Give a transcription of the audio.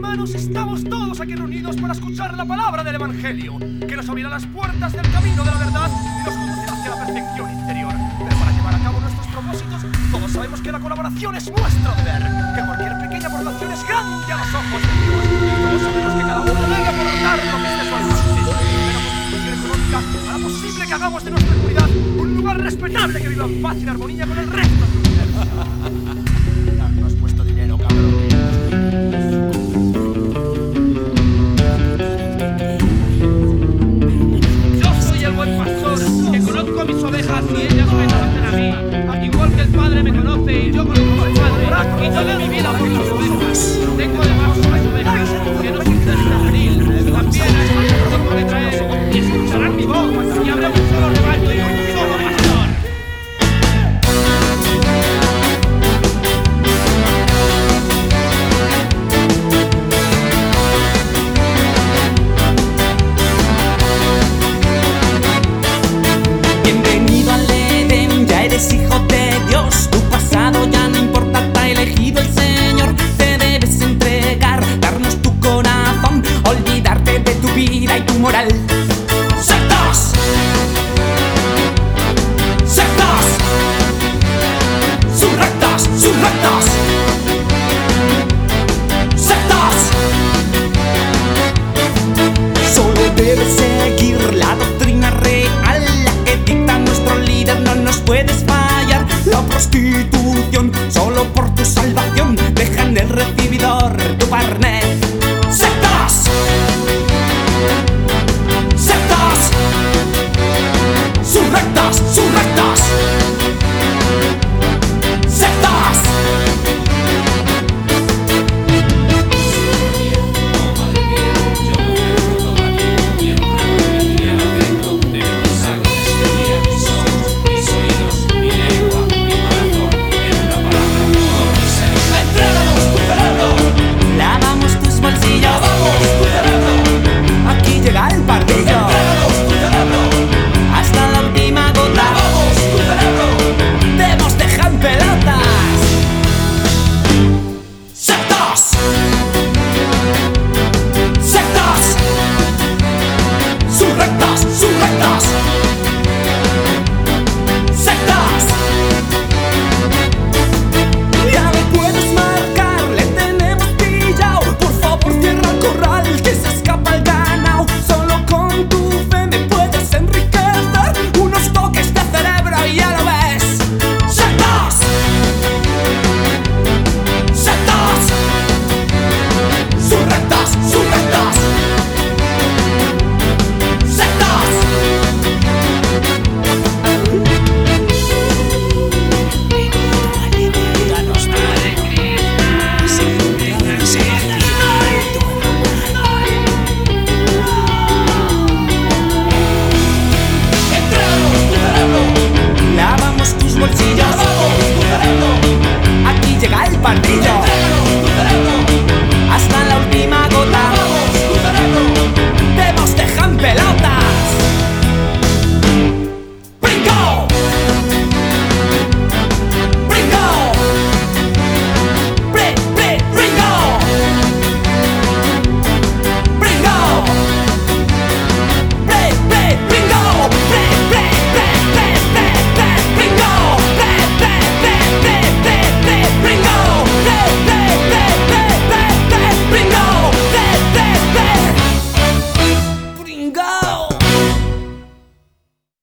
hermanos, estamos todos aquí reunidos para escuchar la palabra del Evangelio, que nos abrirá las puertas del camino de la verdad y nos conducirá hacia la perfección interior. Pero para llevar a cabo nuestros propósitos, todos sabemos que la colaboración es nuestro deber, que cualquier pequeña aportación es grande a los ojos de Dios, y todos sabemos que cada uno debe aportar lo que esté a su alcance. Pero con contribución económica hará posible que hagamos de nuestra comunidad un lugar respetable que viva en paz y en armonía con el resto del universo.